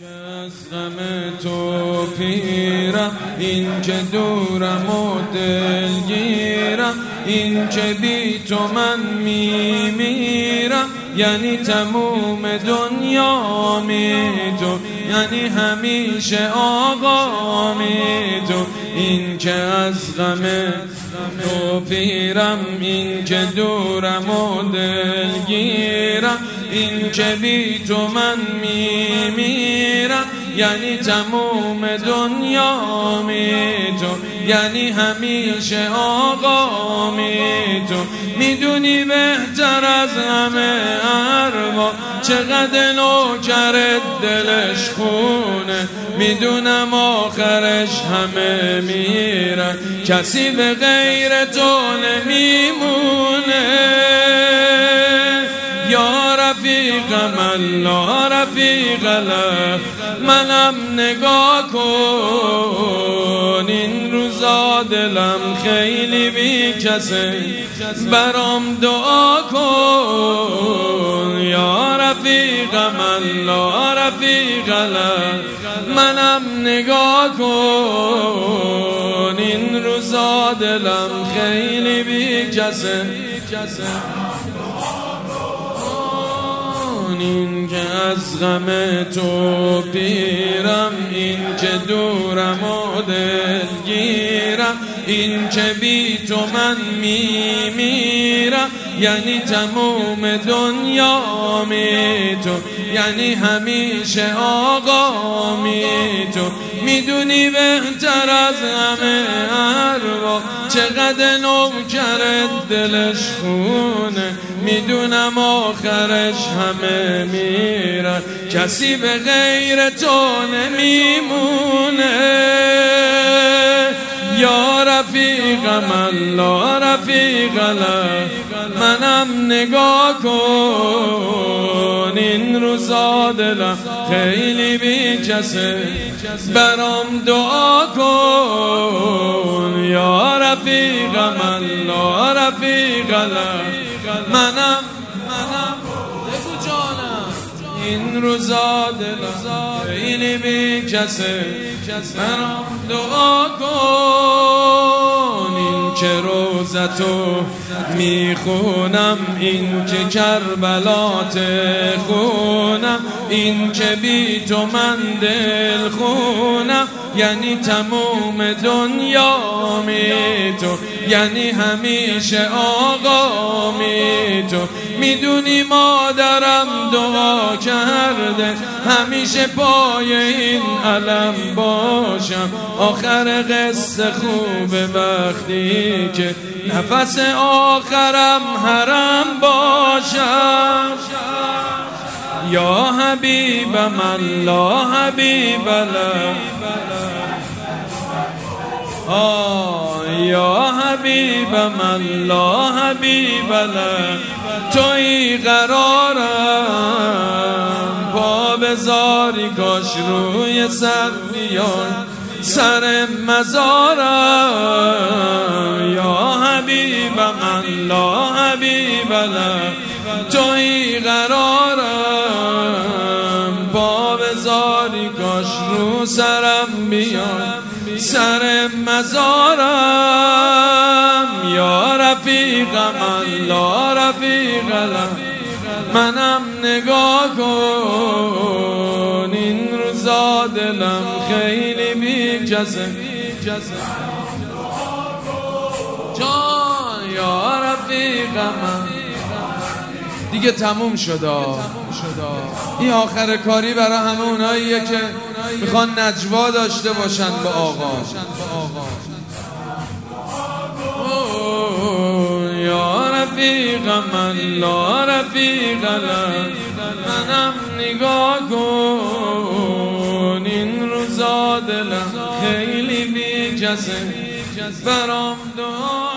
که از غم تو پیرم، این که دورم و دلگیرم، این که بی تو من میمیرم، یعنی تموم دنیا می تو، یعنی همیشه آقا می تو. این که از غم تو پیرم، این که دورم و دلگیرم، این که بی تو من میمیرم، یعنی تموم دنیا می تو، یعنی همیشه آقا می تو. میدونی بهتر از همه ارباب چقدر نوکرت دلش خونه، میدونم آخرش همه میرن، کسی به غیر تو نمیمونه. یا رفیقم الله رفیق الله، منم نگاه کن، این روزا دلم خیلی بی کسه، برام دعا کن. یا رفیقم الله رفیق الله، منم نگاه کن، این روزا دلم خیلی بی کسه. این که از غم تو پیرم، این که دورم و دلگیرم، این که بی تو من میمیرم، یعنی تموم دنیا می تو، یعنی همیشه آقا می تو. میدونی بهتر از همه ارباب چقدر نوکرت دلش خونه، میدونم آخرش همه میرن، کسی به غیر تو نمیمونه. یا رفیقم الله رفیق الله، منم نگاه کن، این روزا دلم خیلی بی کسه، برام دعا کن. یا رفیقم الله رفیق الله، منم بگو جانم، این روزا دلم خیلی بی کسه، برام دعا کن. این که روزتو میخونم، این که کربلات خونم، این که بی تو من دل خونم، یعنی تموم دنیا می تو، یعنی همیشه آقا می تو. میدونی مادرم دعا کرده همیشه پای این علم باشم، آخر قصه خوبه وقتی که نفس آخرم حرم باشم. یا حبیبم الله حبیب الله، یا حبیبم الله حبیب الله، توی قرارم، پا بذاری کاش روی سر بیای سر مزارم. یا حبیبم الله حبیب الله، توی قرارم، پا بذاری کاش رو سرم بیای سر مزارم. یا رفیقم الله رفیق الله، منم نگاه کن، این روزا دلم خیلی بی کسه، جان. یا رفیقم دیگه تموم شده، این آخر کاری برای همه اوناییه که میخوان نجوا داشته باشن با آقا. یا رفیقم الله رفیق الله، منم نگاه کن، این روزا دلم خیلی بی کسه، برام دعا